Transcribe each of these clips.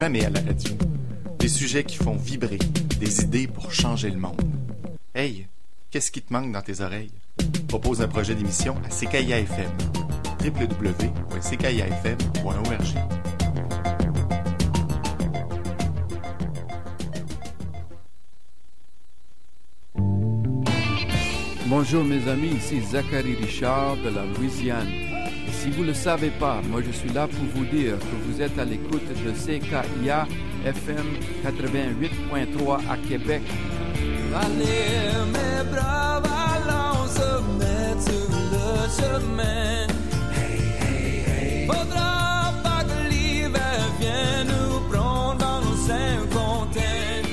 Jamais à la radio. Des sujets qui font vibrer, des idées pour changer le monde. Hey, qu'est-ce qui te manque dans tes oreilles? Propose un projet d'émission à CKIA FM. www.ckiafm.org. Bonjour mes amis, ici Zachary Richard de la Louisiane. Et si vous ne le savez pas, moi je suis là pour vous dire que vous êtes à l'écoute de CKIA FM 88.3 à Québec. Allez mes braves, allons se mettre sur le chemin. Hey, hey, hey. Faudra pas que l'hiver vienne nous prendre dans nos cinquantaines.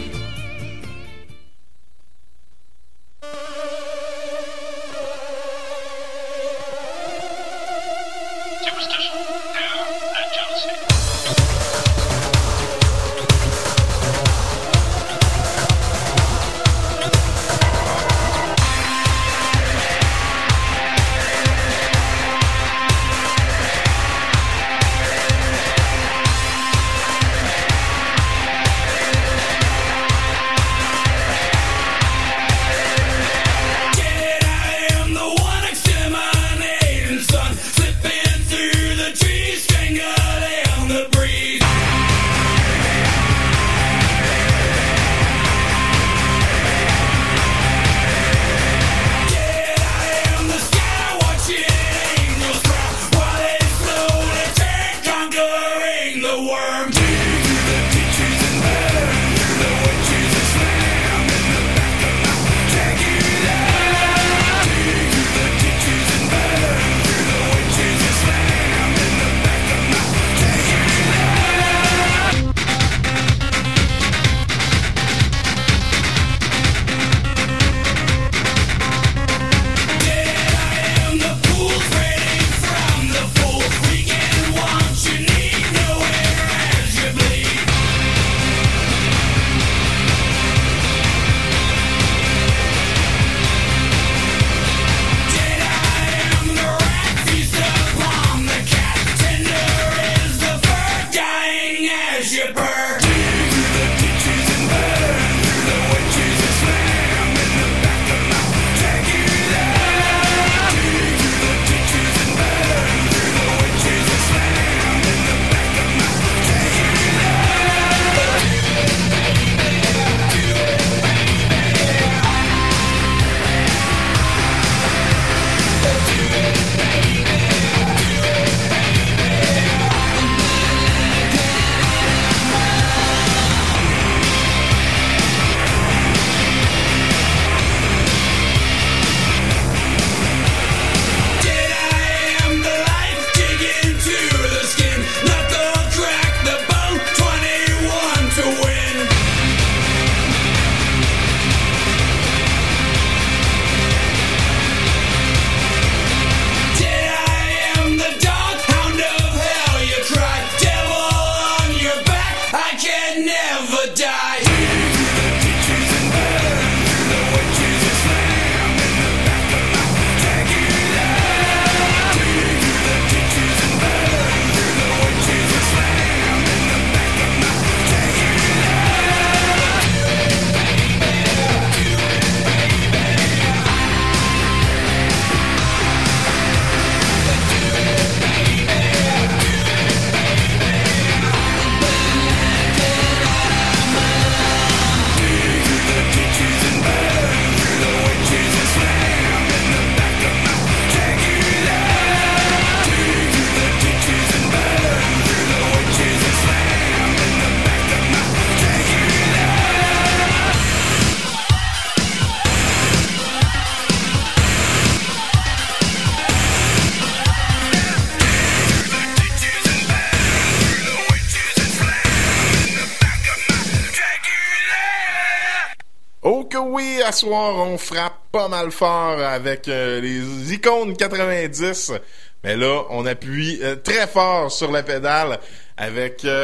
À soir, on frappe pas mal fort avec les icônes 90. Mais là, on appuie très fort sur la pédale avec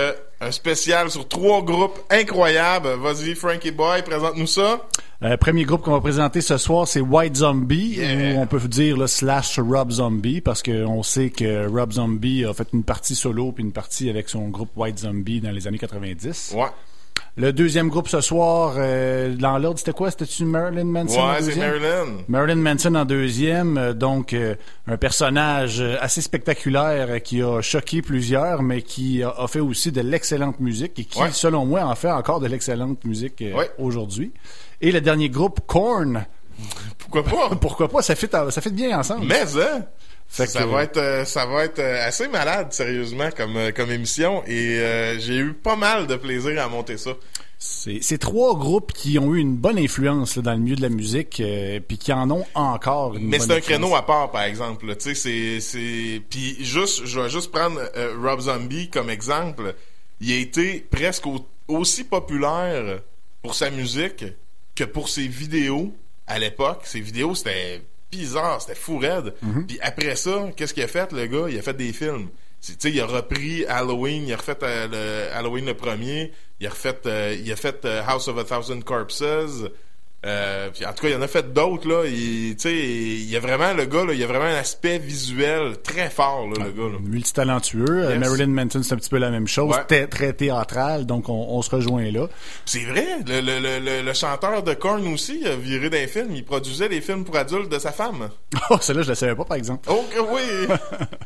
un spécial sur 3 groupes incroyables. Vas-y, Frankie Boy, présente-nous ça. Premier groupe qu'on va présenter ce soir, c'est White Zombie, Yeah. ou on peut dire là, / Rob Zombie, parce qu'on sait que Rob Zombie a fait une partie solo puis une partie avec son groupe White Zombie dans les années 90. Ouais. Le deuxième groupe ce soir, dans l'ordre, c'était quoi? C'était-tu Marilyn Manson en Ouais, c'est deuxième? Marilyn. Marilyn Manson en deuxième, donc un personnage assez spectaculaire qui a choqué plusieurs, mais qui a fait aussi de l'excellente musique et qui, Ouais. selon moi, en fait encore de l'excellente musique Ouais. aujourd'hui. Et le dernier groupe, Korn. Pourquoi pas? Pourquoi pas? Ça fit bien ensemble. Mais, hein? Fait Ça que- va être assez malade, sérieusement, comme émission. Et j'ai eu pas mal de plaisir à monter ça. C'est 3 groupes qui ont eu une bonne influence là, dans le milieu de la musique, puis qui en ont encore une Mais bonne c'est un influence. créneau à part, par exemple. là. Tu sais, Puis je vais juste prendre Rob Zombie comme exemple. Il a été presque aussi populaire pour sa musique que pour ses vidéos à l'époque. Ses vidéos, c'était bizarre, c'était fou raide. Puis après ça, qu'est-ce qu'il a fait, le gars? Il a fait des films. Tu sais, il a repris Halloween, il a refait Halloween le premier, il a fait House of a Thousand Corpses. Puis en tout cas, il en a fait d'autres là. Tu sais, il y a vraiment le gars là, il y a vraiment un aspect visuel très fort là, le gars là. Multitalentueux. Yes. Marilyn Manson, c'est un petit peu la même chose. Ouais. Très théâtral, donc on se rejoint là. C'est vrai, le chanteur de Korn aussi, il a viré d'un film, il produisait les films pour adultes de sa femme. Oh, celle-là, je la savais pas, par exemple. Oh que oui!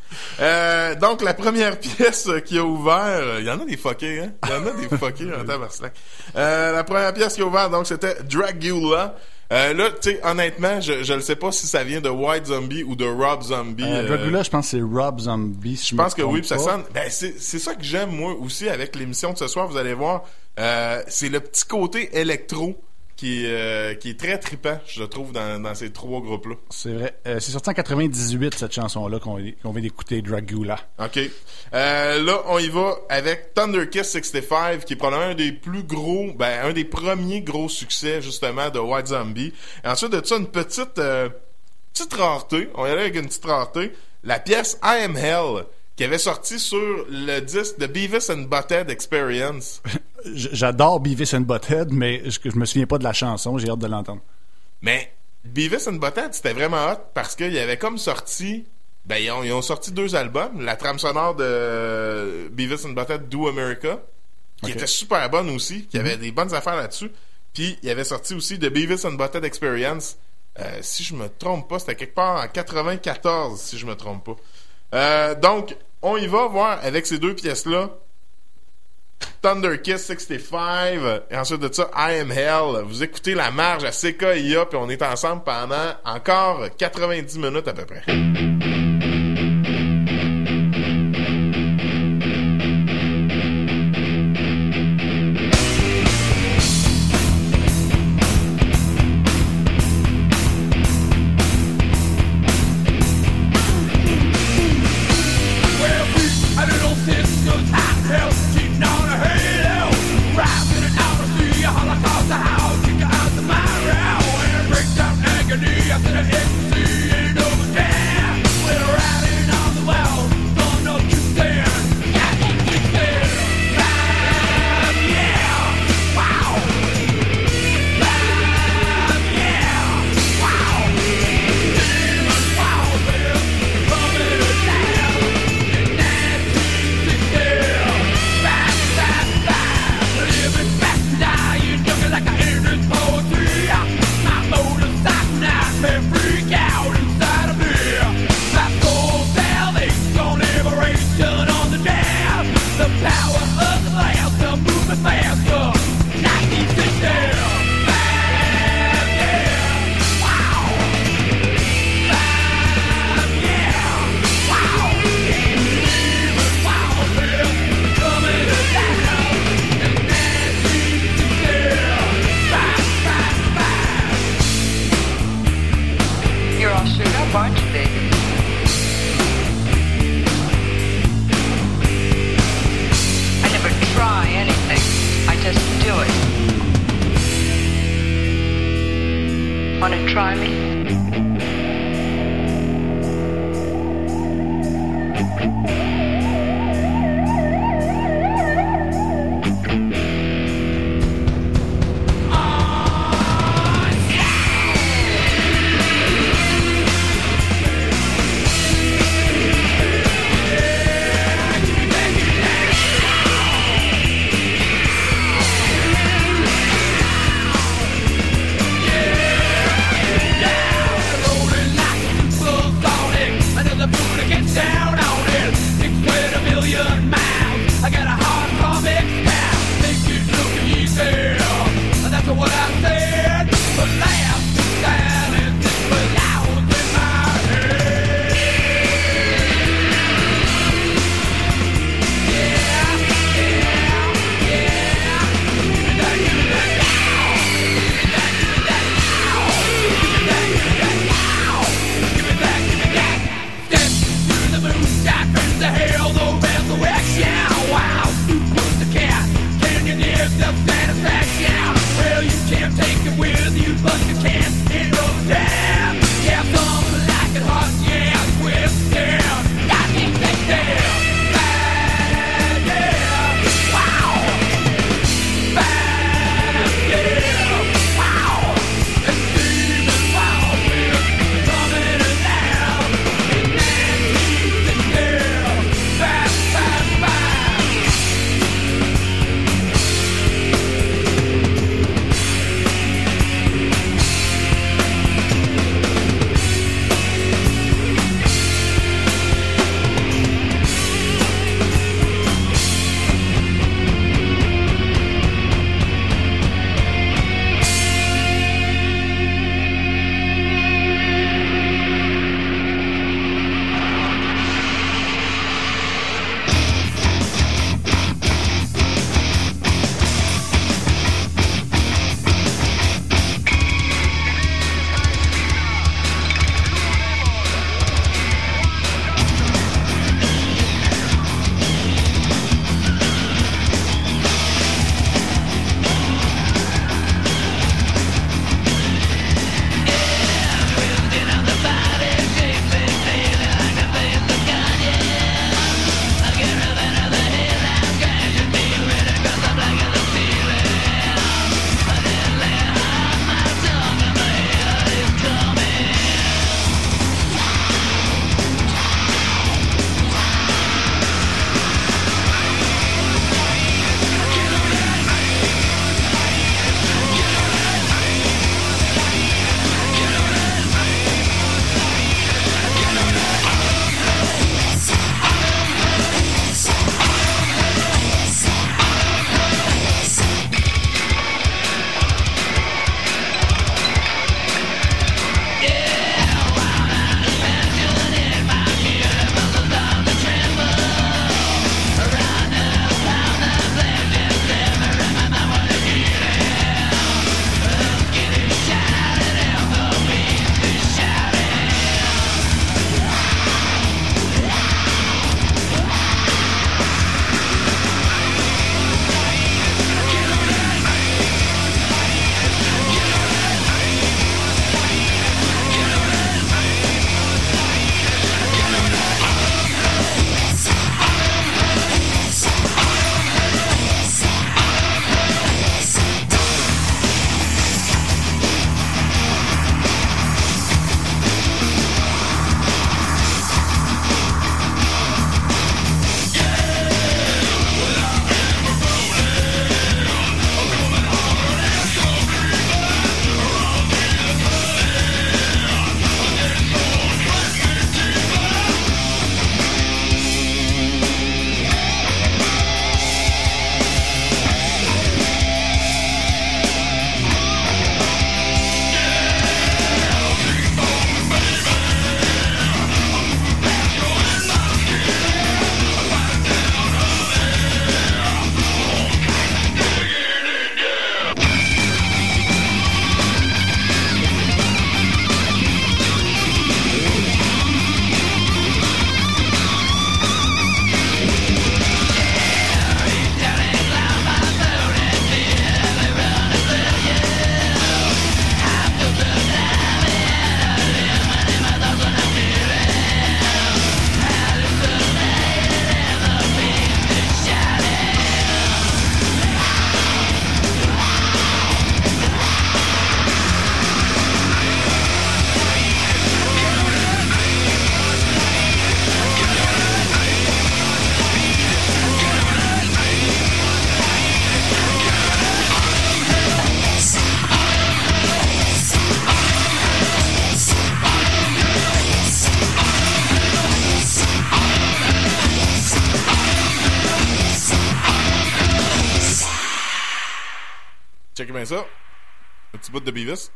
Donc, la première pièce qui a ouvert... Il y en a des fuckés, hein? Il y en a des fuckés en tabarnak. La première pièce qui a ouvert, donc, c'était Dragula. Là, tu sais, honnêtement, je ne sais pas si ça vient de White Zombie ou de Rob Zombie. Dragula, je pense que c'est Rob Zombie, si je pense que oui, trompe puis ça pas. sonne... Ben, c'est ça que j'aime, moi, aussi, avec l'émission de ce soir, vous allez voir. C'est le petit côté électro qui est très trippant, je trouve, dans ces 3 groupes-là. C'est vrai. C'est sorti en 98, cette chanson-là, qu'on vient d'écouter, Dragula. OK. Là, on y va avec Thunder Kiss 65, qui est probablement un des plus gros, un des premiers gros succès, justement, de White Zombie. Et ensuite de ça, une petite rareté. On y allait avec une petite rareté. La pièce I Am Hell, qui avait sorti sur le disque de Beavis and Butthead Experience. J'adore Beavis and Butthead, mais je me souviens pas de la chanson, j'ai hâte de l'entendre. Mais Beavis and Butthead, c'était vraiment hot parce qu'il y avait comme sorti... ils ont sorti 2 albums. La trame sonore de Beavis and Butthead Do America, qui était super bonne aussi, qui avait des bonnes affaires là-dessus. Puis, il avait sorti aussi de Beavis and Butthead Experience. Si je me trompe pas, c'était quelque part en 94, si je me trompe pas. Donc, on y va voir avec ces 2 pièces-là. Thunder Kiss 65 et ensuite de ça I Am Hell. Vous écoutez la marge à CKIA puis on est ensemble pendant encore 90 minutes à peu près. Try me. with the satisfaction. Well, you can't take it with you, but you can't hit no down. Yeah, something like it hot, yeah, twist down. I can't take down. Bad, yeah, wow. Bad, yeah, wow. And Steven Wild is coming around. And Nancy's in there. Bad, bad, bad. Checkez bien ça. Un petit bout de Beavis.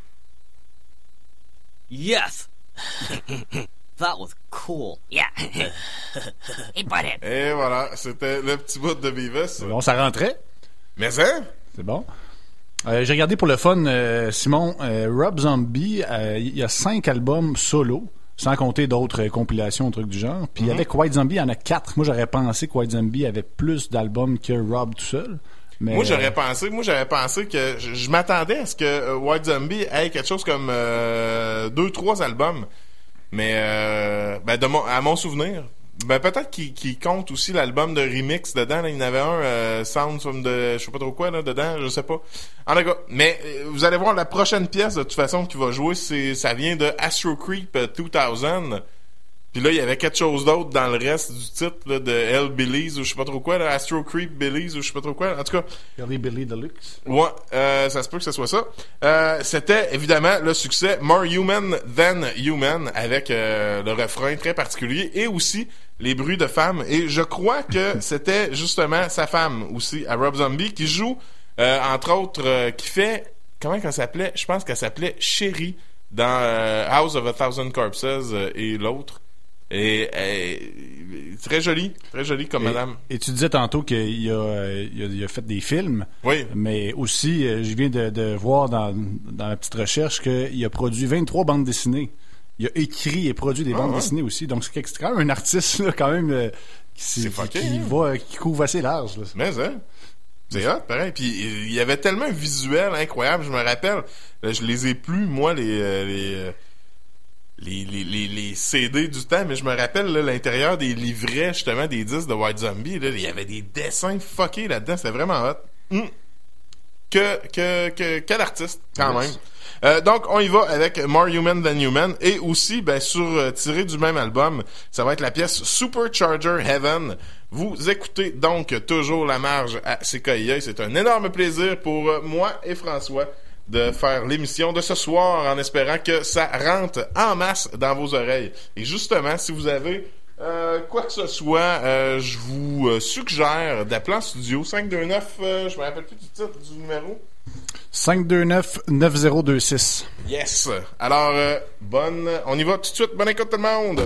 Yes. That was cool. Yeah. Hey, butthead. Et voilà, c'était le petit bout de Beavis. Bon, ça rentrait. Mais ça? C'est bon. J'ai regardé pour le fun, Simon, Rob Zombie, il y a 5 albums solo, sans compter d'autres compilations, trucs du genre. Puis avec White Zombie, il y en a 4. Moi, j'aurais pensé que White Zombie avait plus d'albums que Rob tout seul. Mais, Moi, j'avais pensé que je m'attendais à ce que White Zombie ait quelque chose comme 2-3 albums. Mais à mon souvenir, peut-être qu'il compte aussi l'album de remix dedans. Là, il y en avait un Sounds from the je sais pas trop quoi là dedans, je sais pas. En tout cas, mais vous allez voir la prochaine pièce de toute façon qui va jouer, ça vient de Astro Creep 2000. Puis là, il y avait quelque chose d'autre dans le reste du titre là, de Hellbillies ou je sais pas trop quoi, là, Astro Creep Billies ou je sais pas trop quoi. En tout cas, Billy Deluxe. ouais, ça se peut que ce soit ça. C'était évidemment le succès More Human Than Human avec le refrain très particulier et aussi les bruits de femmes. Et je crois que c'était justement sa femme aussi, à Rob Zombie, qui joue entre autres, qui fait comment qu'elle s'appelait? Je pense qu'elle s'appelait Sherry dans House of a Thousand Corpses et l'autre. Et très jolie comme madame. Et tu disais tantôt qu'il a fait des films. Oui. Mais aussi, je viens de voir dans la petite recherche qu'il a produit 23 bandes dessinées. Il a écrit et produit des bandes dessinées aussi. Donc c'est quand même un artiste là, quand même qui couvre assez large. Là. Mais c'est hot, pareil. Puis il y avait tellement un visuel incroyable. Je me rappelle, je les ai plus moi les CD du temps, mais je me rappelle là, l'intérieur des livrets justement des disques de White Zombie, là, il y avait des dessins fuckés là-dedans, c'était vraiment hot. Quel artiste quand même. Donc on y va avec More Human Than Human et aussi tiré du même album, ça va être la pièce Supercharger Heaven. Vous écoutez donc toujours La Marge à CKIA, c'est un énorme plaisir pour moi et François de faire l'émission de ce soir en espérant que ça rentre en masse dans vos oreilles. Et justement, si vous avez quoi que ce soit, je vous suggère d'appeler en studio 529, je me rappelle plus du titre du numéro. 529-9026. Yes! Alors, on y va tout de suite. Bonne écoute tout le monde!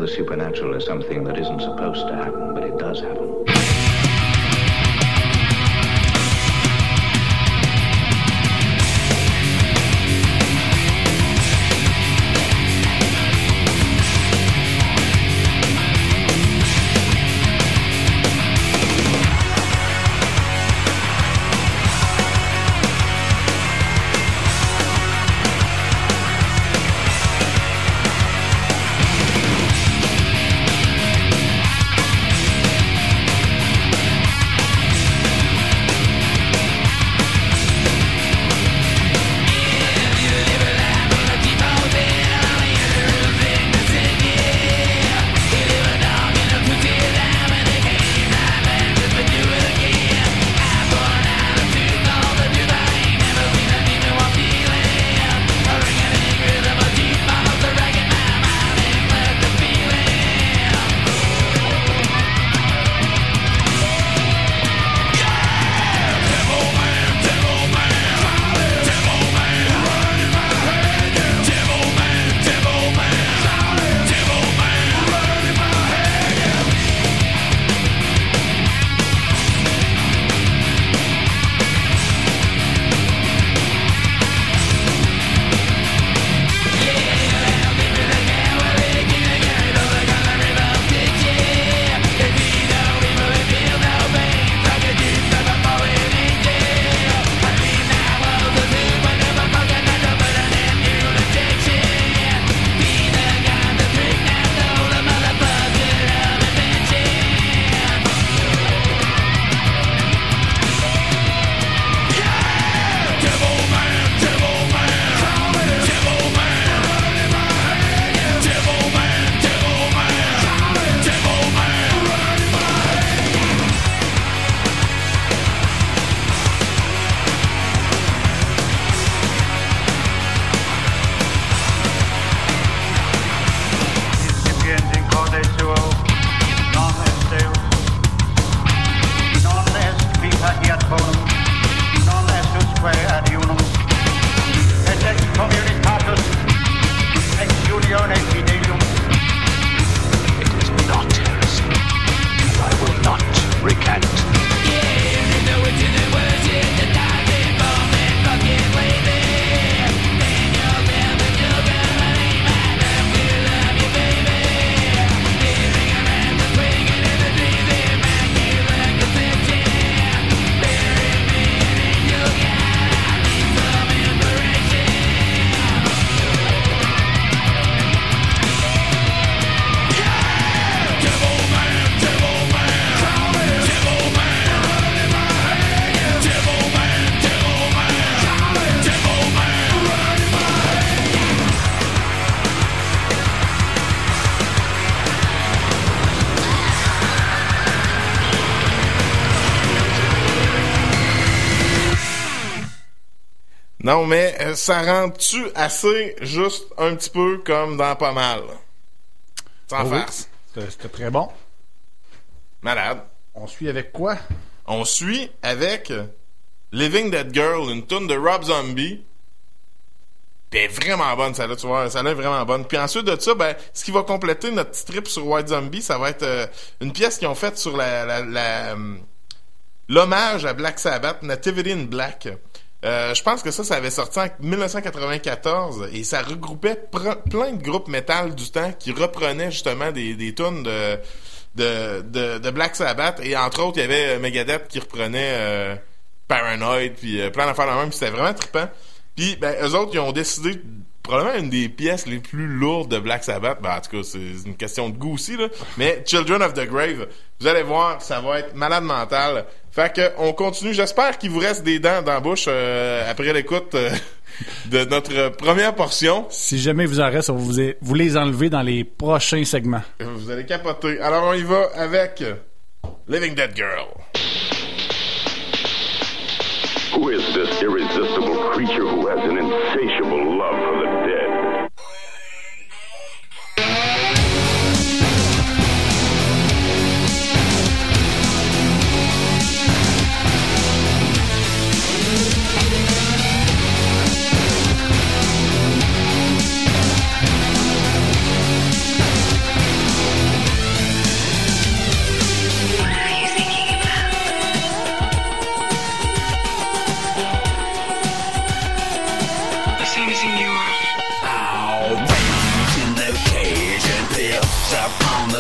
the supernatural is something that isn't supposed to happen, but it does happen. Non, mais ça rend-tu assez juste un petit peu comme dans Pas Mal? Sans farce. C'était très bon. Malade. On suit avec quoi? On suit avec Living Dead Girl, une tune de Rob Zombie. Puis elle est vraiment bonne, celle-là, tu vois. Celle-là est vraiment bonne. Puis ensuite de ça, ben, ce qui va compléter notre petit trip sur White Zombie, ça va être une pièce qu'ils ont faite sur l'hommage à Black Sabbath, Nativity in Black. Je pense que ça avait sorti en 1994 et ça regroupait plein de groupes métal du temps qui reprenaient justement des tunes de Black Sabbath, et entre autres il y avait Megadeth qui reprenait Paranoid, puis plein d'affaires de même, puis c'était vraiment trippant. Puis ben eux autres ils ont décidé probablement une des pièces les plus lourdes de Black Sabbath, ben en tout cas c'est une question de goût aussi là, mais Children of the Grave, vous allez voir, ça va être malade mental. Fait que on continue. J'espère qu'il vous reste des dents dans la bouche après l'écoute de notre première portion. Si jamais il vous en reste, on va vous les enlever dans les prochains segments. Vous allez capoter. Alors on y va avec Living Dead Girl. Who is this irresistible creature who has an insatiable love for the dead?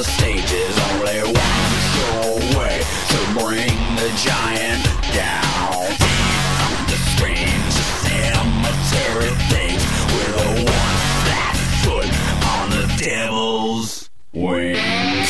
the stage is only one sure way to bring the giant down. The strange cemetery things with a one flat foot on the devil's wing.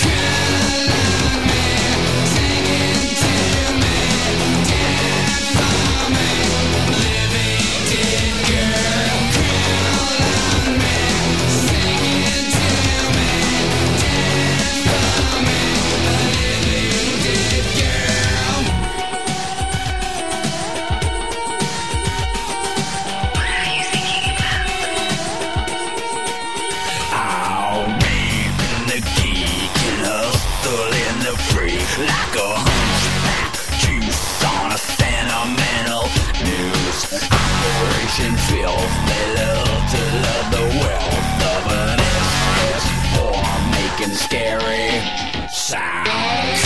Like a hunchback juice on a sentimental news operation filth. They love to love the wealth of an SS or making scary sound.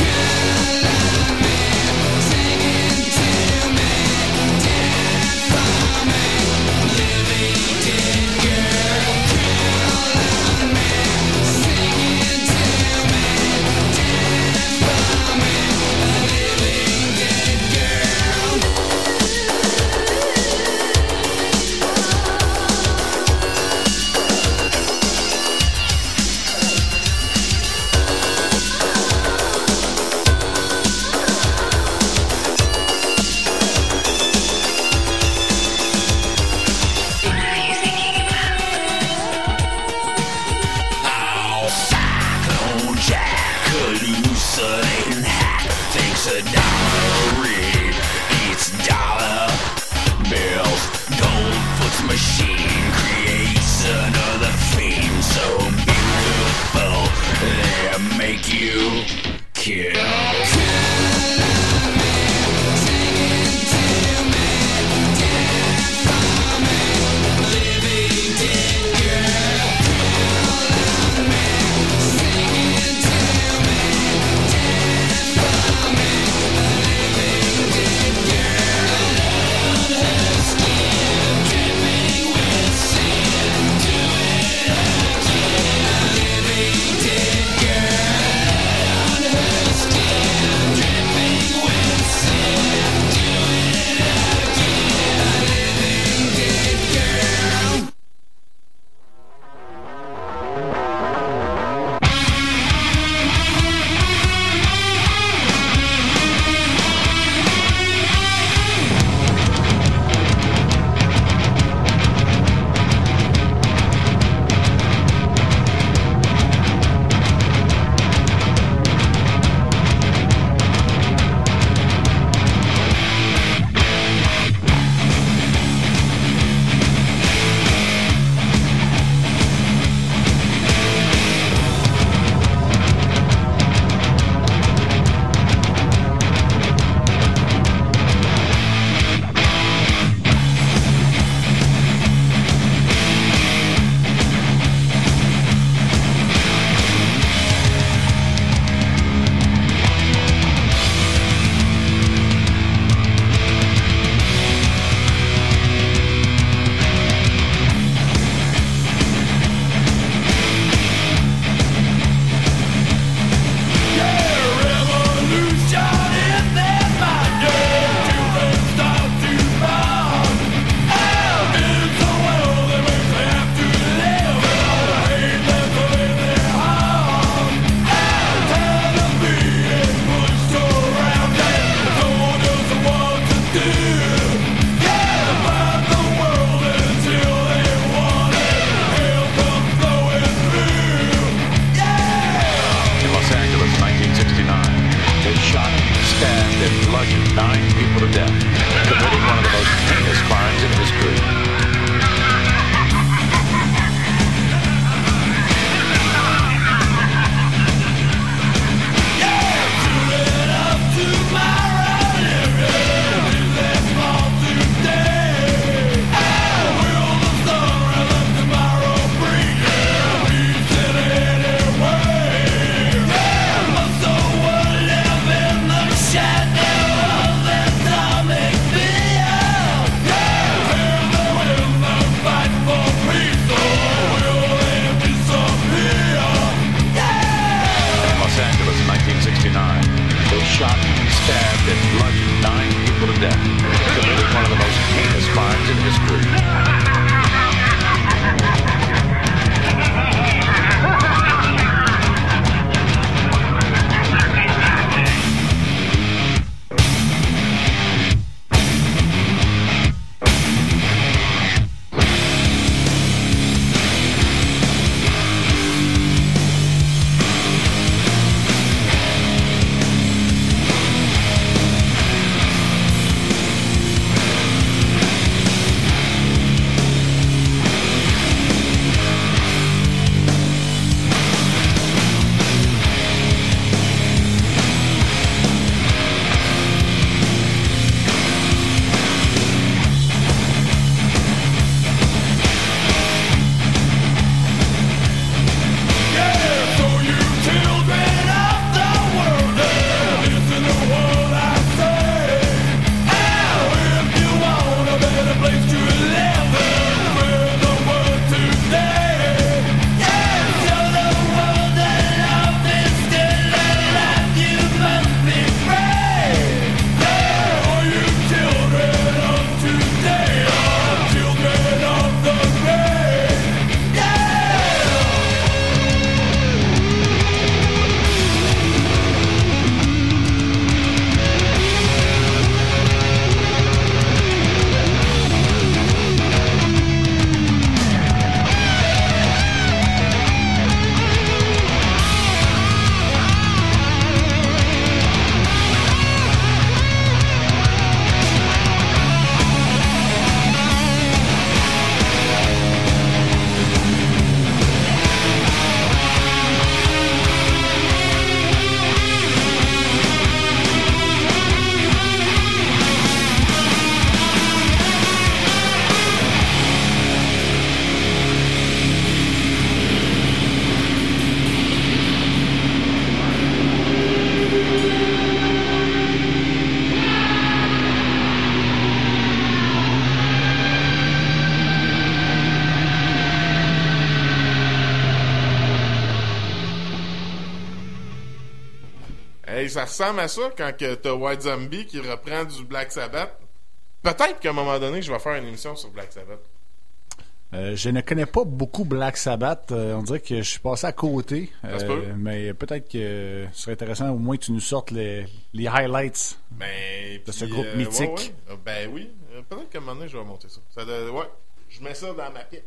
Ben, ça ressemble à ça quand que t'as White Zombie qui reprend du Black Sabbath. Peut-être qu'à un moment donné, je vais faire une émission sur Black Sabbath. Je ne connais pas beaucoup Black Sabbath. On dirait que je suis passé à côté. Mais peut-être que ce serait intéressant au moins que tu nous sortes les highlights de ce groupe mythique. Ouais. Ben oui. Peut-être qu'à un moment donné, je vais monter ça. Ouais. Je mets ça dans ma pipe.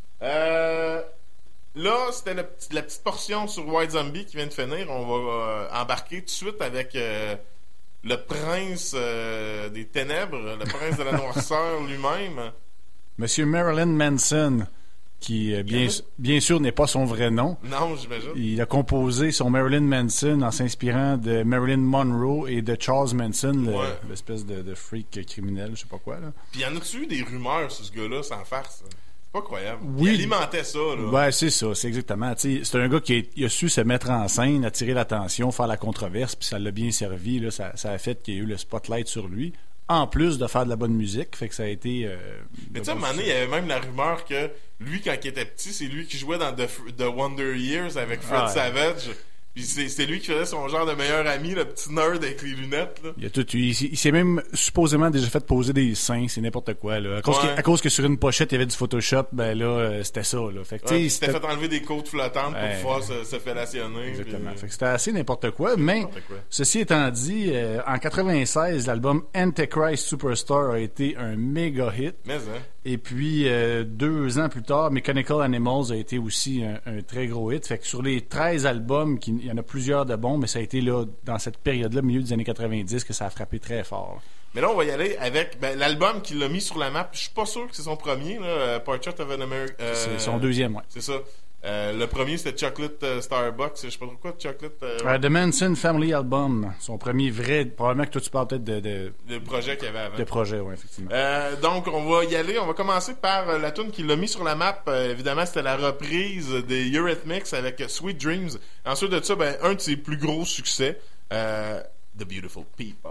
Là, c'était la petite portion sur White Zombie qui vient de finir. On va embarquer tout de suite avec le prince des ténèbres, le prince de la noirceur lui-même. Monsieur Marilyn Manson, qui bien sûr n'est pas son vrai nom. Non, j'imagine. Il a composé son Marilyn Manson en s'inspirant de Marilyn Monroe et de Charles Manson, l'espèce de freak criminel, je sais pas quoi. Là. Puis y en a-tu eu des rumeurs sur ce gars-là, sans farce? C'est pas croyable. Oui. Il alimentait ça, là. Ouais, c'est ça, c'est exactement. T'sais, c'est un gars qui a su se mettre en scène, attirer l'attention, faire la controverse, puis ça l'a bien servi. Là, ça a fait qu'il y a eu le spotlight sur lui. En plus de faire de la bonne musique, fait que ça a été... mais tu sais, à un moment donné, il y avait même la rumeur que lui, quand il était petit, c'est lui qui jouait dans The Wonder Years avec Fred Savage. Puis c'est lui qui faisait son genre de meilleur ami, le petit nerd avec les lunettes. Là. Il s'est même supposément déjà fait poser des seins, c'est n'importe quoi. Là. À cause que sur une pochette, il y avait du Photoshop, ben là, c'était ça. Là. Fait que, il s'était fait enlever des côtes flottantes pour pouvoir se fellationner. Exactement. Fait que c'était assez n'importe quoi. Mais ceci étant dit, en 96, l'album Antichrist Superstar a été un méga hit. Mais Et puis, 2 ans plus tard, Mechanical Animals a été aussi un très gros hit. Fait que sur les 13 albums, il y en a plusieurs de bons, mais ça a été là dans cette période-là, milieu des années 90, que ça a frappé très fort. Mais là, on va y aller avec l'album qui l'a mis sur la map. Je suis pas sûr que c'est son premier, là, Portrait of an American... c'est son deuxième, ouais. C'est ça. Le premier, c'était Chocolate Starbucks. Je sais pas trop quoi, Chocolate... The Manson Family Album. Son premier vrai... Probablement que toi, tu parles peut-être de le projet qu'il y avait avant. Le projet, oui, effectivement. Donc, on va y aller. On va commencer par la tune qui l'a mis sur la map. Évidemment, c'était la reprise des Eurythmics avec Sweet Dreams. Ensuite de ça, un de ses plus gros succès, The Beautiful People.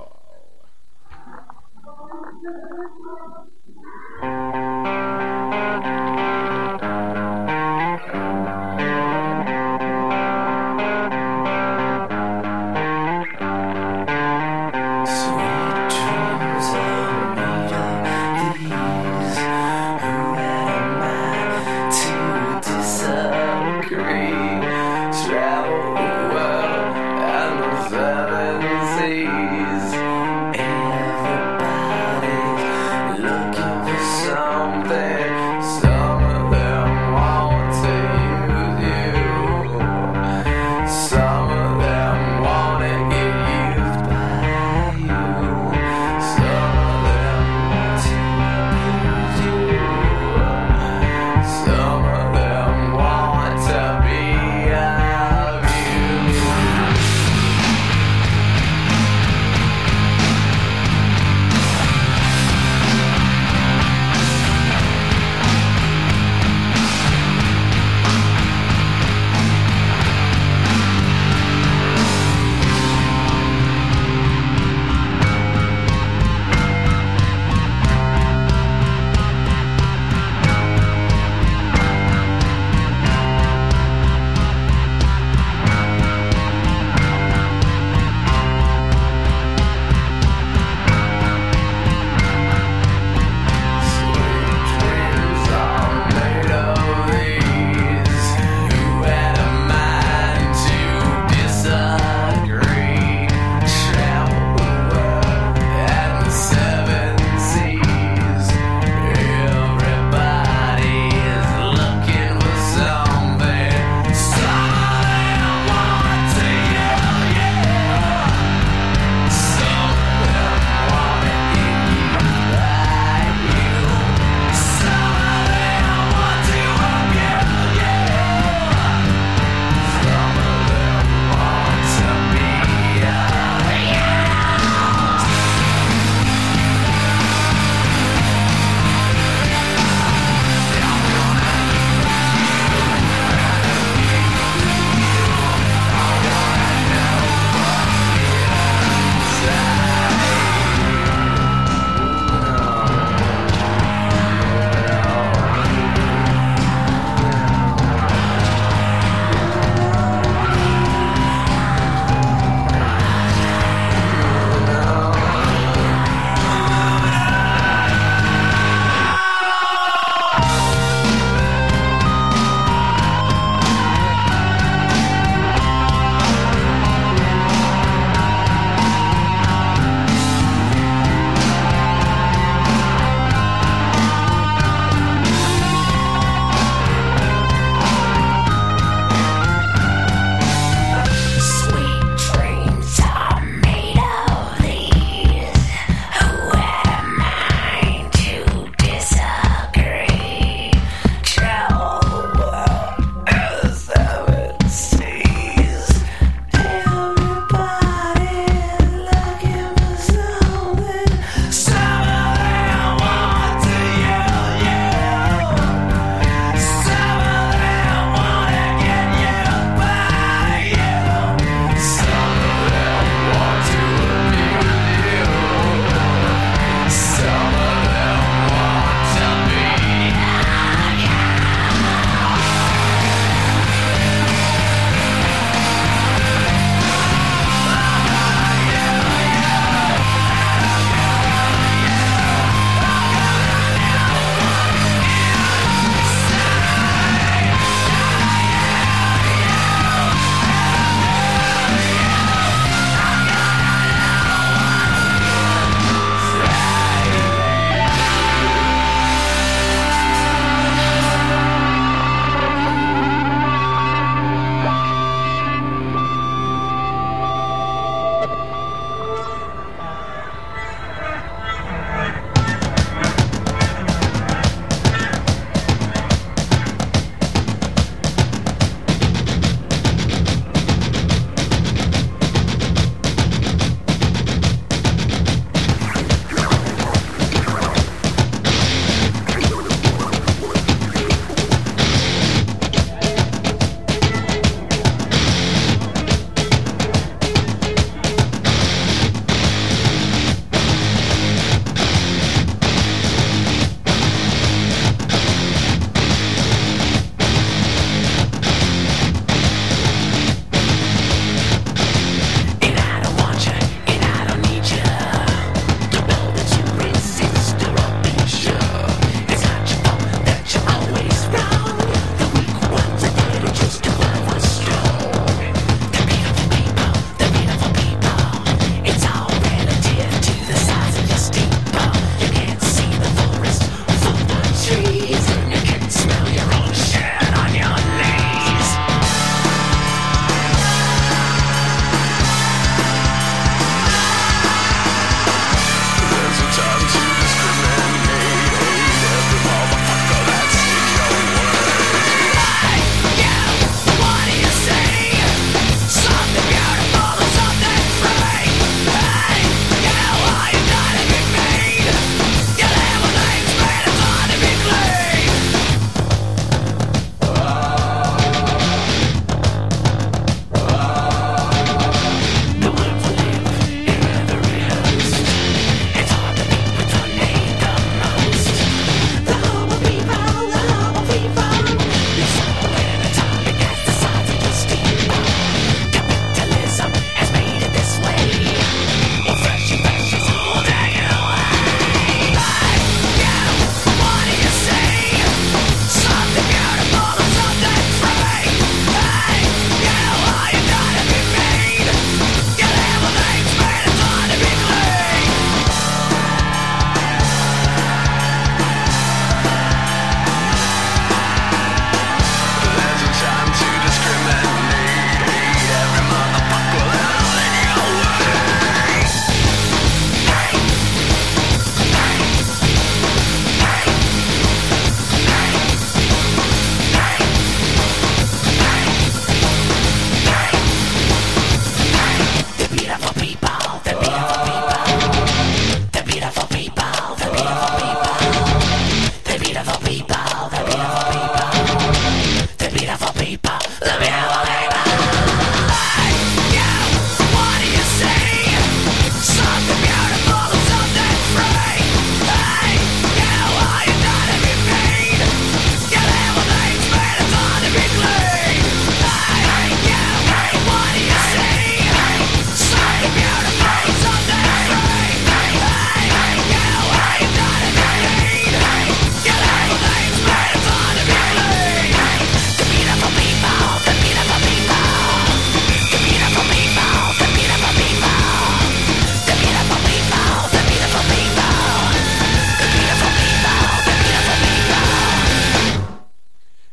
Everybody's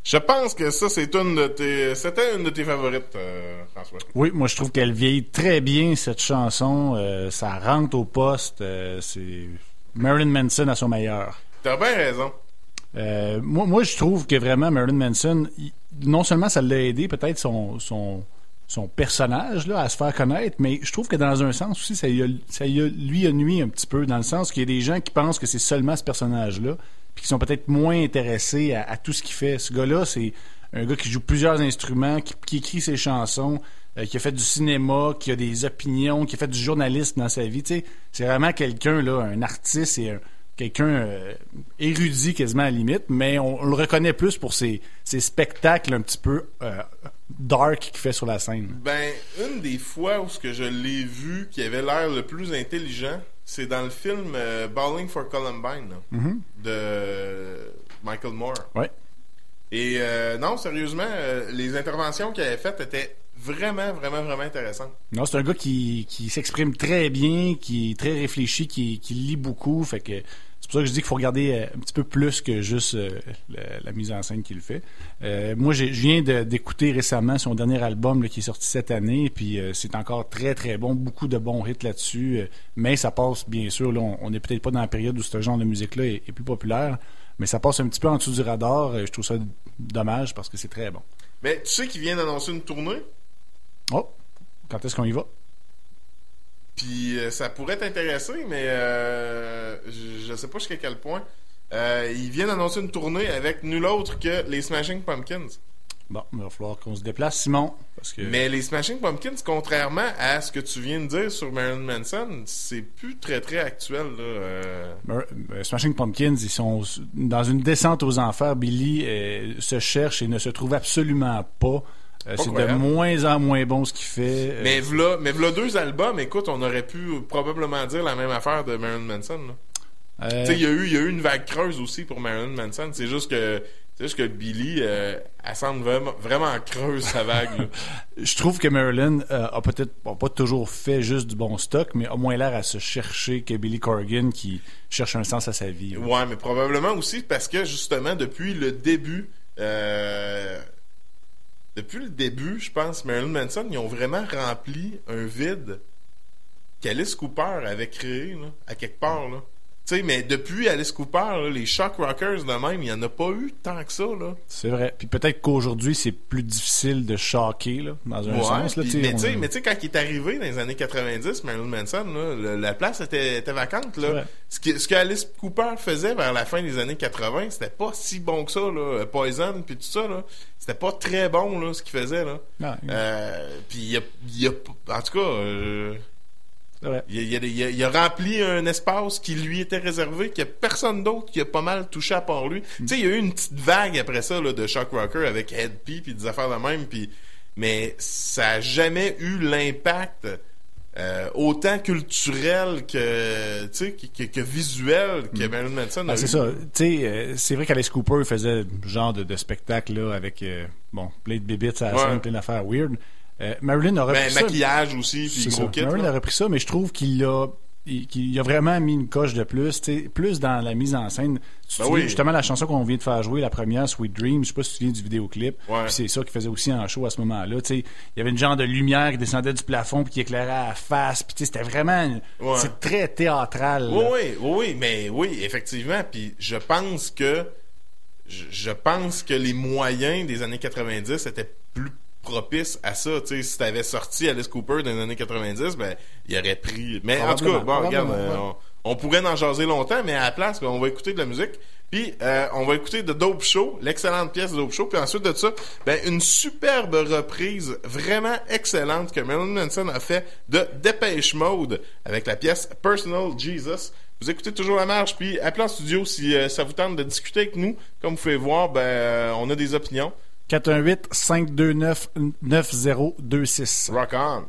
Je pense que ça, c'était une de tes favorites, François. Oui, moi je trouve qu'elle vieillit très bien, cette chanson. Ça rentre au poste. C'est Marilyn Manson à son meilleur. T'as bien raison. Moi, je trouve que vraiment Marilyn Manson, non seulement ça l'a aidé, peut-être son personnage là, à se faire connaître, mais je trouve que dans un sens aussi, lui a nuit un petit peu, dans le sens qu'il y a des gens qui pensent que c'est seulement ce personnage-là, puis qui sont peut-être moins intéressés à tout ce qu'il fait. Ce gars-là, c'est un gars qui joue plusieurs instruments, qui écrit ses chansons, qui a fait du cinéma, qui a des opinions, qui a fait du journalisme dans sa vie. Tu sais, c'est vraiment quelqu'un, là, un artiste et quelqu'un érudit quasiment à la limite, mais on le reconnaît plus pour ses spectacles un petit peu dark qu'il fait sur la scène. Ben, une des fois où ce que je l'ai vu qui avait l'air le plus intelligent, c'est dans le film Bowling for Columbine de Michael Moore. Ouais. Et non, sérieusement, les interventions qu'il avait faites étaient vraiment, vraiment, vraiment intéressantes. Non, c'est un gars qui s'exprime très bien, qui est très réfléchi, qui lit beaucoup, fait que c'est pour ça que je dis qu'il faut regarder un petit peu plus que juste la mise en scène qu'il fait. Moi, je viens d'écouter récemment son dernier album là, qui est sorti cette année, puis c'est encore très, très bon. Beaucoup de bons hits là-dessus, mais ça passe, bien sûr, là, on n'est peut-être pas dans la période où ce genre de musique-là est plus populaire, mais ça passe un petit peu en dessous du radar. Je trouve ça dommage parce que c'est très bon. Mais tu sais qu'il vient d'annoncer une tournée? Oh! Quand est-ce qu'on y va? Puis ça pourrait t'intéresser, mais je sais pas jusqu'à quel point. Il vient d'annoncer une tournée avec nul autre que les Smashing Pumpkins. Bon, il va falloir qu'on se déplace, Simon. Parce que... Mais les Smashing Pumpkins, contrairement à ce que tu viens de dire sur Marilyn Manson, c'est plus très très actuel. Là, Smashing Pumpkins, ils sont dans une descente aux enfers. Billy se cherche et ne se trouve absolument pas. C'est de moins en moins bon ce qu'il fait. Mais v'là 2 albums, écoute, on aurait pu probablement dire la même affaire de Marilyn Manson. Tu sais, il y a eu une vague creuse aussi pour Marilyn Manson. C'est juste que Billy, elle semble vraiment creuse sa vague. Je trouve que Marilyn a peut-être pas toujours fait juste du bon stock, mais a moins l'air à se chercher que Billy Corgan qui cherche un sens à sa vie. Ouais, mais probablement aussi parce que justement, depuis le début, je pense, Marilyn Manson, ils ont vraiment rempli un vide qu'Alice Cooper avait créé là, à quelque part. Là. Tu sais, mais depuis Alice Cooper, là, les shock rockers de même, il n'y en a pas eu tant que ça. Là. C'est vrai. Puis peut-être qu'aujourd'hui, c'est plus difficile de shocker, là, dans un sens. Là, mais tu sais, quand il est arrivé dans les années 90, Marilyn Manson, là, la place était vacante. Là. Ce que Alice Cooper faisait vers la fin des années 80, c'était pas si bon que ça. Là. Poison, puis tout ça, là, c'était pas très bon là, ce qu'il faisait. Là. Puis il a en tout cas... Il a rempli un espace qui lui était réservé, qu'il n'y a personne d'autre qui a pas mal touché à part lui. Tu sais, il y a eu une petite vague après ça là, de shock rocker avec Ed P puis des affaires de même, mais ça a jamais eu l'impact autant culturel que visuel que Marilyn Manson a eu. C'est ça. Tu sais, c'est vrai qu'Alice Cooper faisait genre de spectacle là, avec plein de bébites à la scène, plein d'affaires weird. Marilyn a repris ça. Maquillage aussi, puis gros kit. Marilyn a repris ça, mais je trouve qu'il a vraiment mis une coche de plus, plus dans la mise en scène. Justement, la chanson qu'on vient de faire jouer, la première, Sweet Dream, je sais pas si tu te souviens du vidéoclip, puis c'est ça qu'il faisait aussi en show à ce moment-là. Il y avait une genre de lumière qui descendait du plafond puis qui éclairait à la face, puis c'était vraiment... C'est très théâtral. Oui, effectivement, puis je pense que les moyens des années 90 étaient plus propice à ça. Tu sais, si t'avais sorti Alice Cooper dans les années 90, ben, il aurait pris... Mais en tout cas, bon, regarde, on pourrait en jaser longtemps, mais à la place, ben, on va écouter de la musique. Puis, on va écouter de Dope Show, l'excellente pièce de Dope Show. Puis ensuite de ça, ben, une superbe reprise vraiment excellente que Marilyn Manson a fait de Depeche Mode avec la pièce Personal Jesus. Vous écoutez toujours La Marche, puis appelez en studio si ça vous tente de discuter avec nous. Comme vous pouvez voir, ben, on a des opinions. 418-529-9026. Rock on.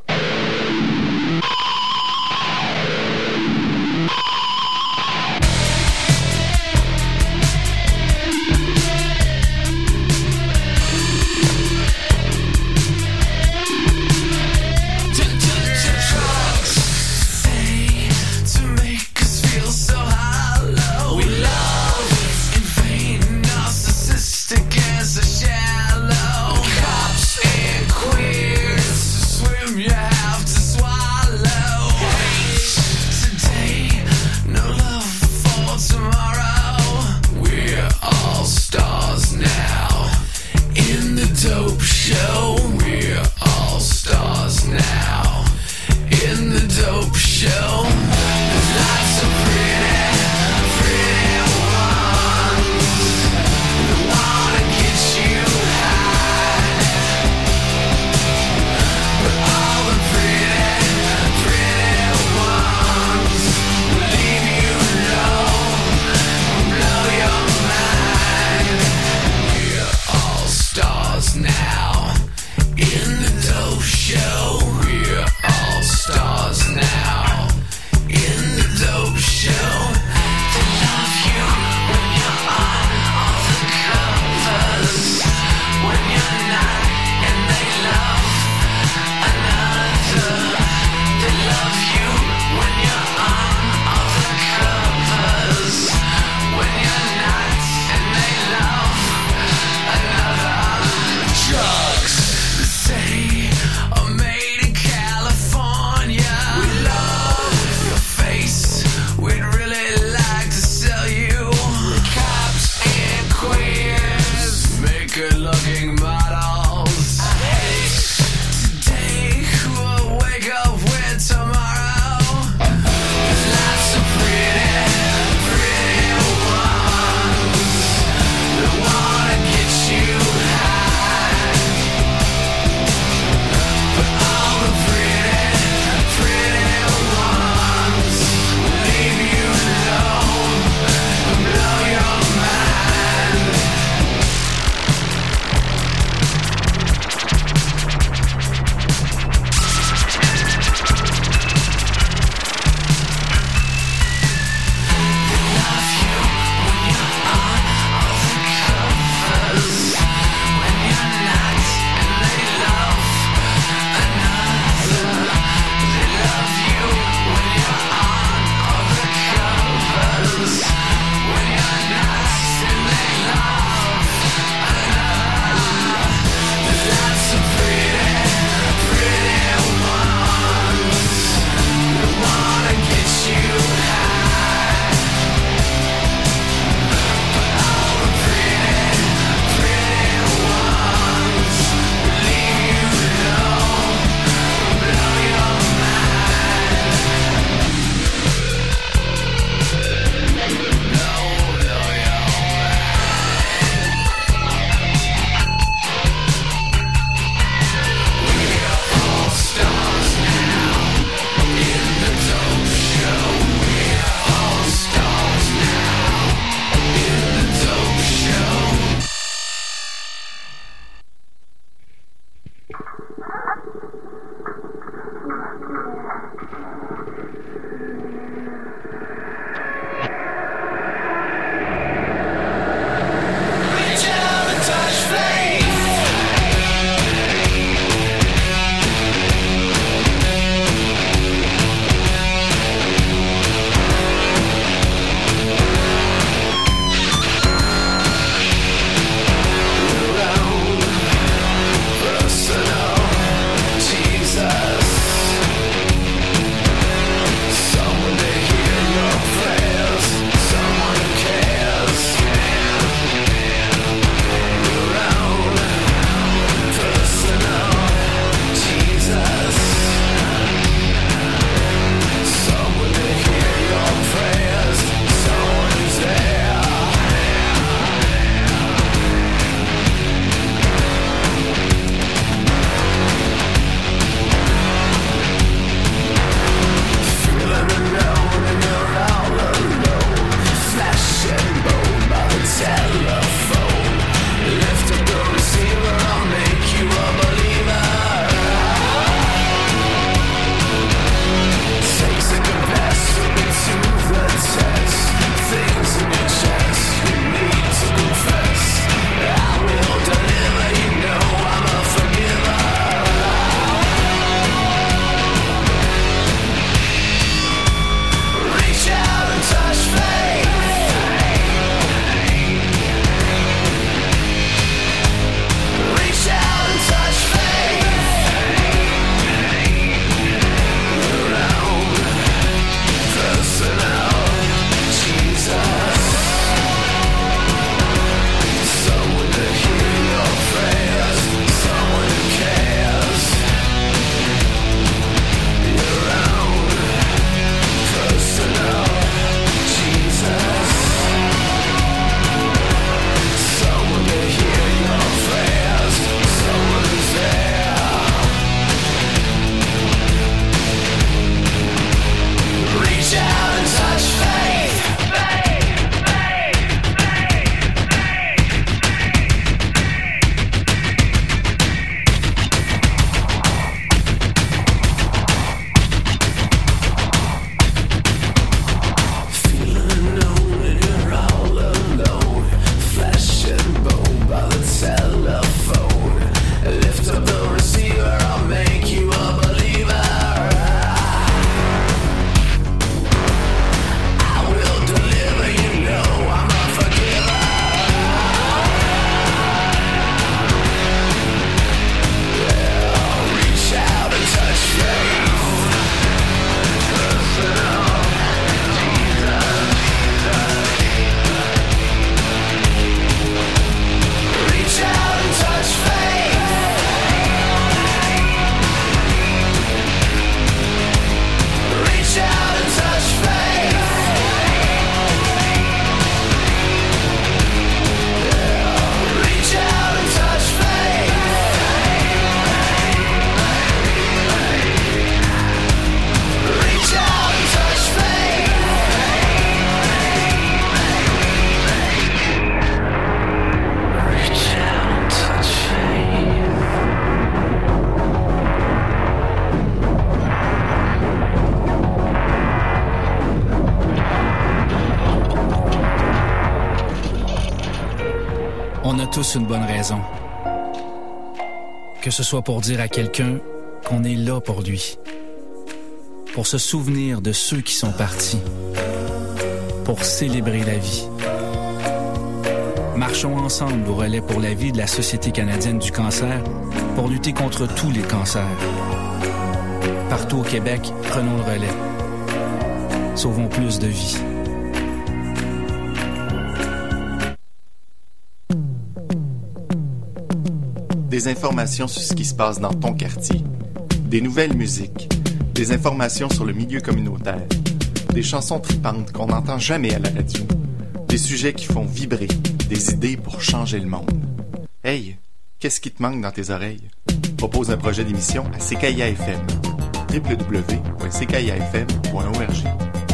We love in vain, narcissistic as a shadow. fucking models. I hate today who will wake up with tomorrow. There's lots of pretty ones that wanna get you high. But all the pretty ones leave you alone and blow your mind. On a tous une bonne raison. Que ce soit pour dire à quelqu'un qu'on est là pour lui. Pour se souvenir de ceux qui sont partis. Pour célébrer la vie. Marchons ensemble au relais pour la vie de la Société canadienne du cancer pour lutter contre tous les cancers. Partout au Québec, prenons le relais. Sauvons plus de vies. Des informations sur ce qui se passe dans ton quartier. Des nouvelles musiques. Des informations sur le milieu communautaire. Des chansons tripantes qu'on n'entend jamais à la radio. Des sujets qui font vibrer. Des idées pour changer le monde. Hey, qu'est-ce qui te manque dans tes oreilles? Propose un projet d'émission à CKIA FM. www.ckiafm.org.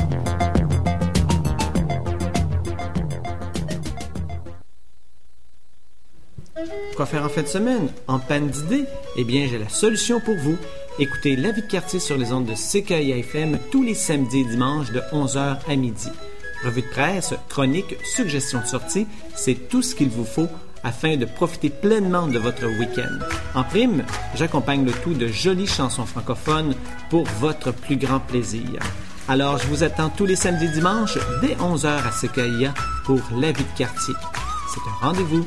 Quoi faire en fin de semaine? En panne d'idées? Eh bien, j'ai la solution pour vous. Écoutez La vie de quartier sur les ondes de CKIA FM tous les samedis et dimanches de 11h à midi. Revue de presse, chroniques, suggestions de sortie, c'est tout ce qu'il vous faut afin de profiter pleinement de votre week-end. En prime, j'accompagne le tout de jolies chansons francophones pour votre plus grand plaisir. Alors, je vous attends tous les samedis et dimanches dès 11h à CKIA pour La vie de quartier. C'est un rendez-vous.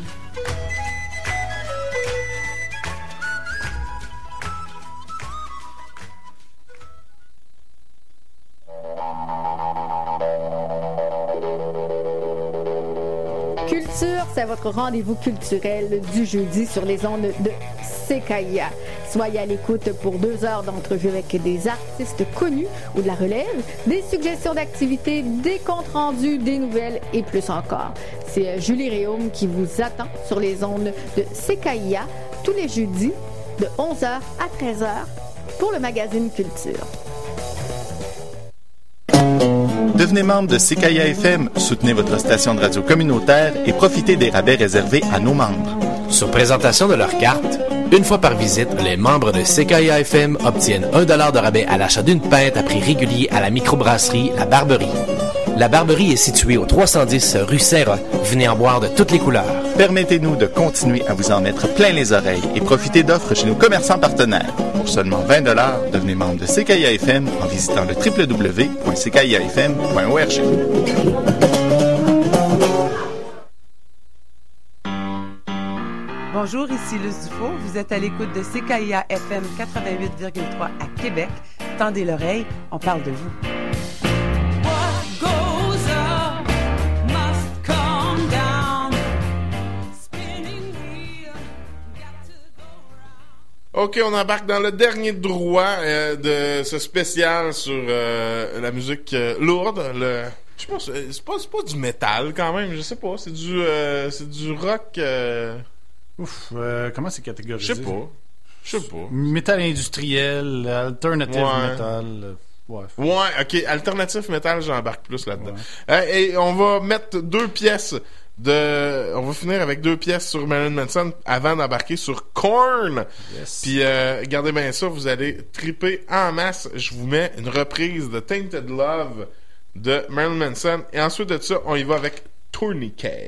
C'est votre rendez-vous culturel du jeudi sur les ondes de CKIA. Soyez à l'écoute pour 2 heures d'entrevue avec des artistes connus ou de la relève, des suggestions d'activités, des comptes rendus, des nouvelles et plus encore. C'est Julie Réaume qui vous attend sur les ondes de CKIA tous les jeudis de 11h à 13h pour le magazine Culture. Devenez membre de CKIA FM, soutenez votre station de radio communautaire et profitez des rabais réservés à nos membres. Sur présentation de leur carte, une fois par visite, les membres de CKIA FM obtiennent $1 de rabais à l'achat d'une pinte à prix régulier à la microbrasserie La Barberie. La Barberie est située au 310 rue Saint-Roch. Venez en boire de toutes les couleurs. Permettez-nous de continuer à vous en mettre plein les oreilles et profitez d'offres chez nos commerçants partenaires. Pour seulement $20, devenez membre de CKIA FM en visitant le www.ckiafm.org. Bonjour, ici Luce Dufault. Vous êtes à l'écoute de CKIA FM 88,3 à Québec. Tendez l'oreille, on parle de vous. OK, on embarque dans le dernier droit de ce spécial sur la musique lourde. Je pense c'est pas du métal quand même, je sais pas, c'est du rock. Comment c'est catégorisé? Je sais pas. Métal industriel, alternative metal. Ouais, OK, alternative metal, j'embarque plus là-dedans. Ouais. Et on va mettre 2 pièces on va finir avec 2 pièces sur Marilyn Manson avant d'embarquer sur Korn. Yes. Puis regardez bien ça, vous allez triper en masse. Je vous mets une reprise de Tainted Love de Marilyn Manson et ensuite de ça, on y va avec Tourniquet.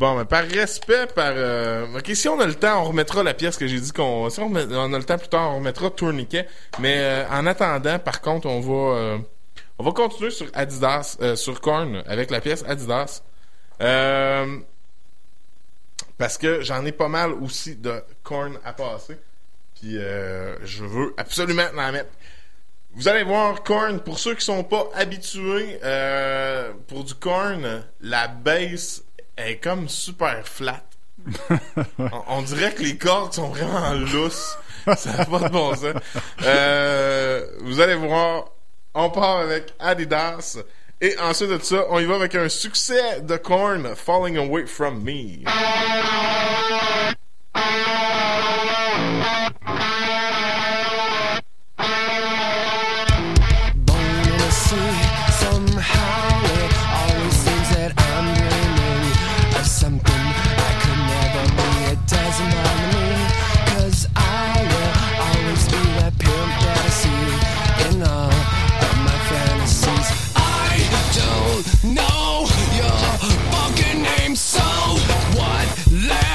Bon, mais par respect, ok, si on a le temps, on remettra la pièce que j'ai dit qu'on... Si on a le temps plus tard, on remettra Tourniquet. Mais en attendant, par contre, on va continuer sur Adidas, sur Korn, avec la pièce Adidas. Parce que j'en ai pas mal aussi de Korn à passer. Puis je veux absolument la mettre. Vous allez voir Korn, pour ceux qui sont pas habitués, pour du Korn, la bass est comme super flat. On dirait que les cordes sont vraiment lousses. Ça n'a pas de bon sens. Vous allez voir, on part avec Adidas. Et ensuite de ça, on y va avec un succès de Korn, Falling Away From Me. Know your fucking name, so what?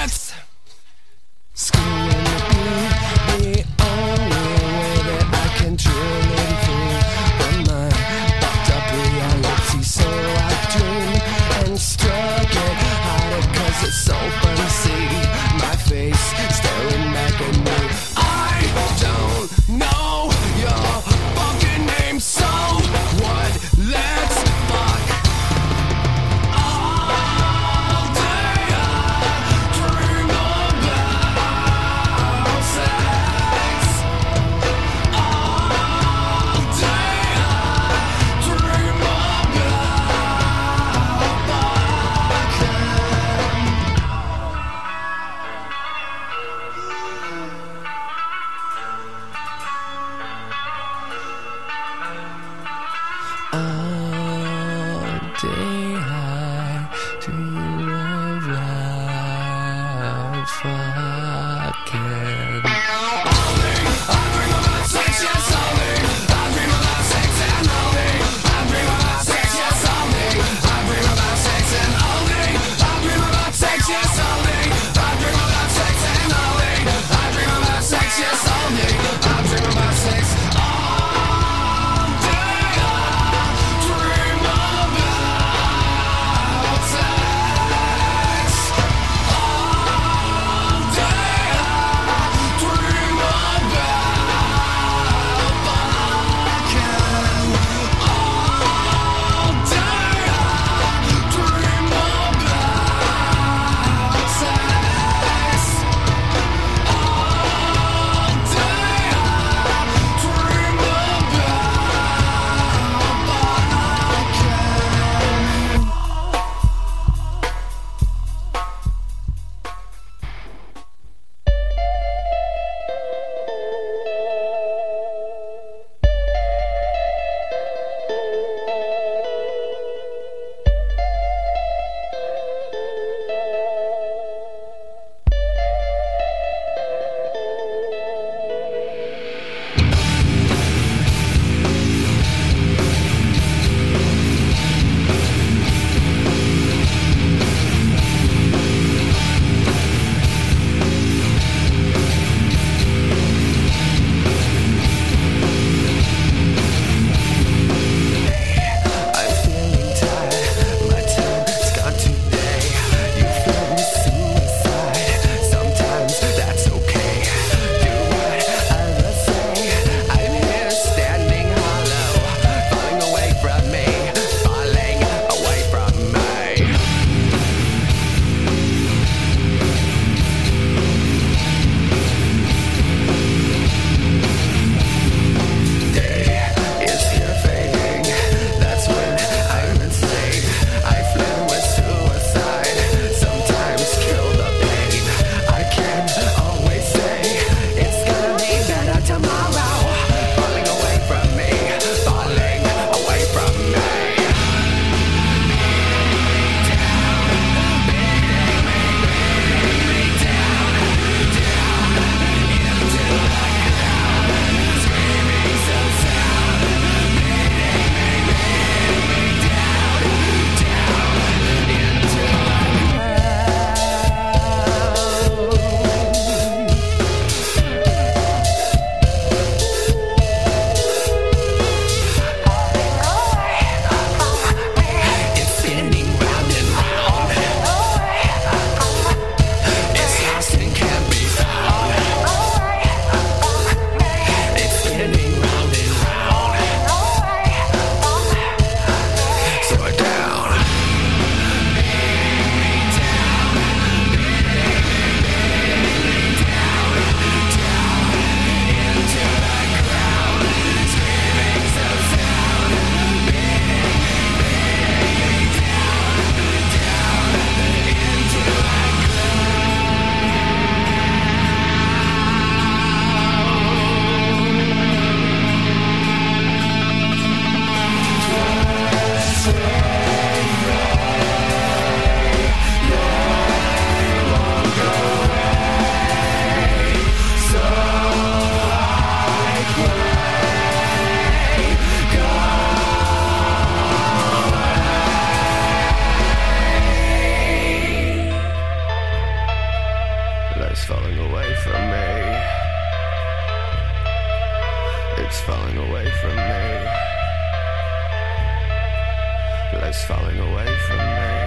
falling away from me. Life's falling away from me.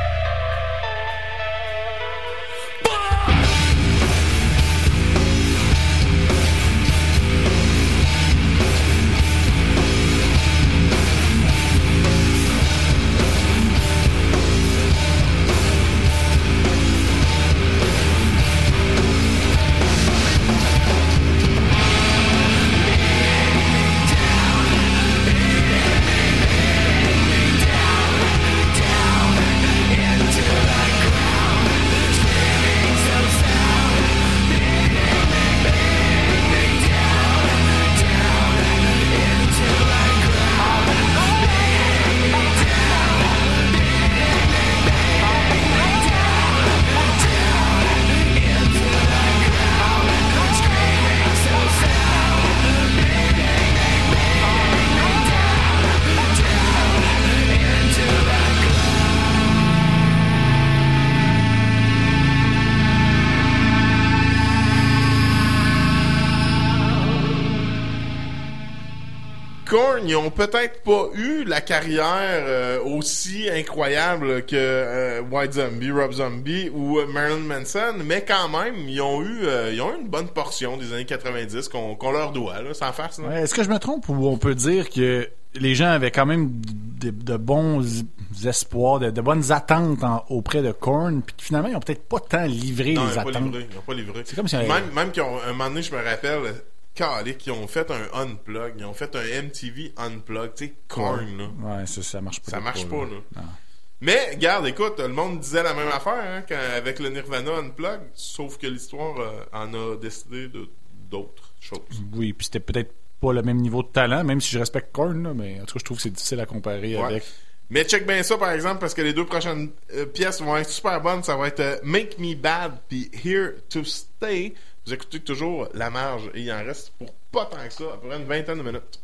Korn, ils ont peut-être pas eu la carrière aussi incroyable que White Zombie, Rob Zombie ou Marilyn Manson, mais quand même, ils ont eu une bonne portion des années 90 qu'on leur doit, là, sans farce. Là. Ouais, est-ce que je me trompe ou on peut dire que les gens avaient quand même de bons espoirs, de bonnes attentes auprès de Korn, puis finalement, ils ont peut-être pas tant livré les attentes. Ils n'ont pas livré. C'est comme si même qu'ils ont, un moment donné, je me rappelle... Qui ont fait un unplug, ils ont fait un MTV unplug, tu sais, Korn, là. Ouais, ça marche pas. Ça marche pas, là. Non. Mais, regarde, écoute, le monde disait la même affaire, hein, avec le Nirvana unplug, sauf que l'histoire en a décidé d'autres choses. Oui, puis c'était peut-être pas le même niveau de talent, même si je respecte Korn, là, mais en tout cas, je trouve que c'est difficile à comparer avec. Mais check bien ça, par exemple, parce que les deux prochaines pièces vont être super bonnes. Ça va être Make Me Bad puis Here to Stay. Vous écoutez toujours La Marge et il en reste pour pas tant que ça, à peu près une vingtaine de minutes.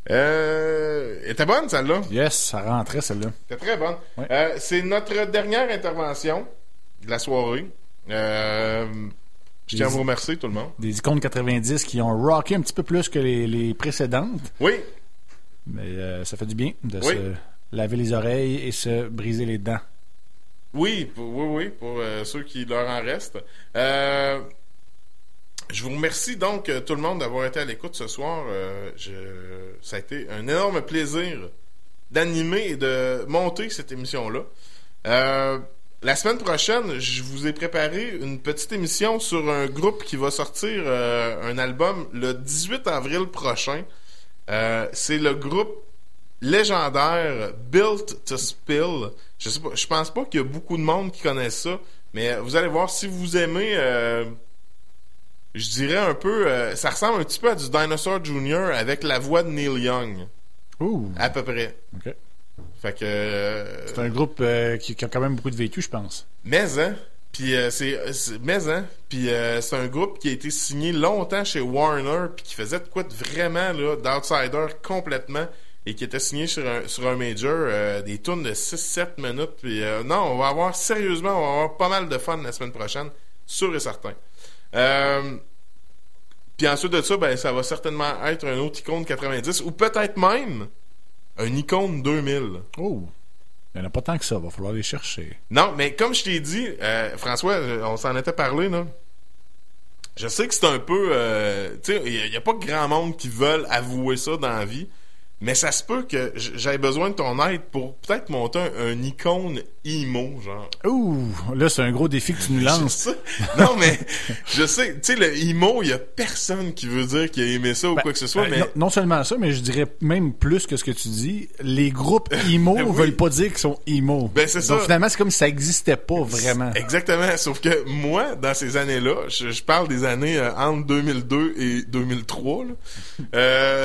était bonne, celle-là? Yes, ça rentrait, celle-là. C'était très bonne. Ouais. C'est notre dernière intervention de la soirée. Je tiens à vous remercier, tout le monde. Des icônes 90 qui ont rocké un petit peu plus que les précédentes. Oui. Mais ça fait du bien de se laver les oreilles et se briser les dents. Oui, pour ceux qui leur en restent. Je vous remercie donc tout le monde d'avoir été à l'écoute ce soir. Ça a été un énorme plaisir d'animer et de monter cette émission-là. La semaine prochaine, je vous ai préparé une petite émission sur un groupe qui va sortir un album le 18 avril prochain. C'est le groupe légendaire Built to Spill. Je pense pas qu'il y a beaucoup de monde qui connaissent ça, mais vous allez voir, si vous aimez, je dirais un peu, ça ressemble un petit peu à du Dinosaur Jr. avec la voix de Neil Young. Ouh. À peu près. OK. Fait que... c'est un groupe qui a quand même beaucoup de vécu, je pense. Mais, hein? Puis c'est un groupe qui a été signé longtemps chez Warner puis qui faisait de quoi de vraiment là, d'outsider complètement et qui était signé sur un major, des tunes de 6-7 minutes. Puis non, on va avoir pas mal de fun la semaine prochaine, sûr et certain. Puis ensuite de ça, ben ça va certainement être un autre icône 90 ou peut-être même un icône 2000. Oh! Il n'y en a pas tant que ça, va falloir les chercher. Non, mais comme je t'ai dit, François, on s'en était parlé, là. Je sais que c'est un peu... tu sais, il n'y a pas grand monde qui veulent avouer ça dans la vie, mais ça se peut que j'aie besoin de ton aide pour peut-être monter un icône emo, genre. Ouh! Là, c'est un gros défi que tu nous lances. Non, mais je sais, tu sais, le emo, il y a personne qui veut dire qu'il a aimé ça ou quoi que ce soit, mais... Non seulement ça, mais je dirais même plus que ce que tu dis. Les groupes emo veulent pas dire qu'ils sont emo. Ben, c'est ça. Donc, finalement, c'est comme si ça existait pas vraiment. Exactement. Sauf que moi, dans ces années-là, je parle des années entre 2002 et 2003, là,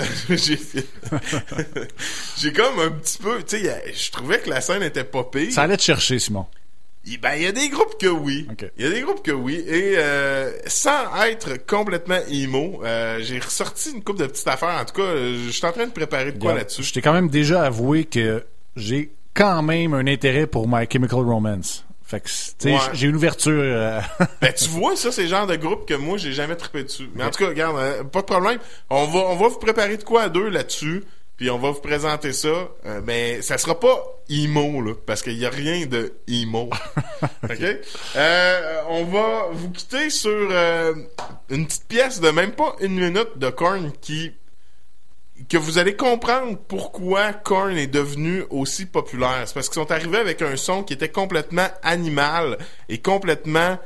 j'ai comme un petit peu, tu sais, je trouvais que la scène était pas pire. Ça allait te chercher, Simon. Ben, il y a des groupes que oui. Okay. Il y a des groupes que oui. Et sans être complètement emo, j'ai ressorti une couple de petites affaires. En tout cas, je suis en train de préparer de quoi là-dessus. Je t'ai quand même déjà avoué que j'ai quand même un intérêt pour My Chemical Romance. Fait que, tu sais, j'ai une ouverture. Ben, tu vois, ça, c'est le genre de groupe que moi, j'ai jamais trippé dessus. Mais en tout cas, regarde, pas de problème. On va vous préparer de quoi à deux là-dessus. Puis on va vous présenter ça. Mais ça sera pas emo, là, parce qu'il y a rien de emo. OK? On va vous quitter sur une petite pièce de même pas une minute de Korn que vous allez comprendre pourquoi Korn est devenu aussi populaire. C'est parce qu'ils sont arrivés avec un son qui était complètement animal et complètement...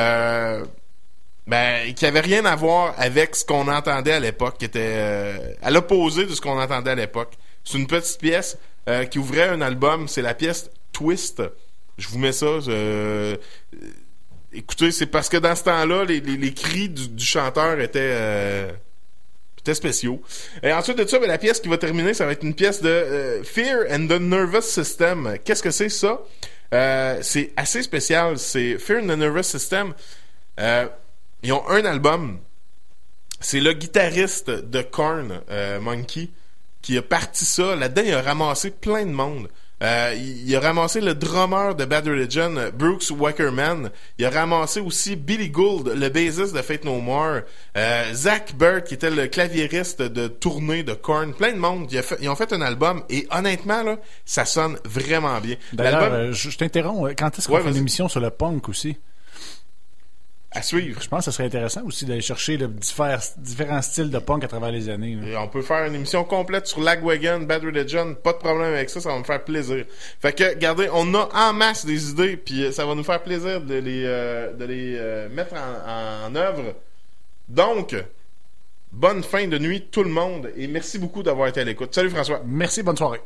qui avait rien à voir avec ce qu'on entendait à l'époque, qui était à l'opposé de ce qu'on entendait à l'époque. C'est une petite pièce qui ouvrait un album, c'est la pièce Twist. Je vous mets ça. Écoutez, c'est parce que dans ce temps-là, les cris du chanteur étaient spéciaux. Et ensuite de ça, la pièce qui va terminer, ça va être une pièce de Fear and the Nervous System. Qu'est-ce que c'est ça? C'est assez spécial. C'est Fear and the Nervous System. Ils ont un album. C'est le guitariste de Korn, Monkey, qui a parti ça. Là-dedans, il a ramassé plein de monde. Il a ramassé le drummer de Bad Religion, Brooks Wackerman. Il a ramassé aussi Billy Gould, le bassiste de Faith No More. Zach Bird, qui était le claviériste de tournée de Korn. Plein de monde. Ils ont fait un album. Et honnêtement, là, ça sonne vraiment bien. D'ailleurs, je t'interromps. Quand est-ce qu'on fait une émission sur le punk aussi? À suivre. Je pense que ce serait intéressant aussi d'aller chercher différents styles de punk à travers les années. Et on peut faire une émission complète sur Lagwagon, Bad Religion, pas de problème avec ça, ça va me faire plaisir. Fait que, regardez, on a en masse des idées, puis ça va nous faire plaisir de les mettre en œuvre. Donc, bonne fin de nuit tout le monde, et merci beaucoup d'avoir été à l'écoute. Salut François. Merci, bonne soirée.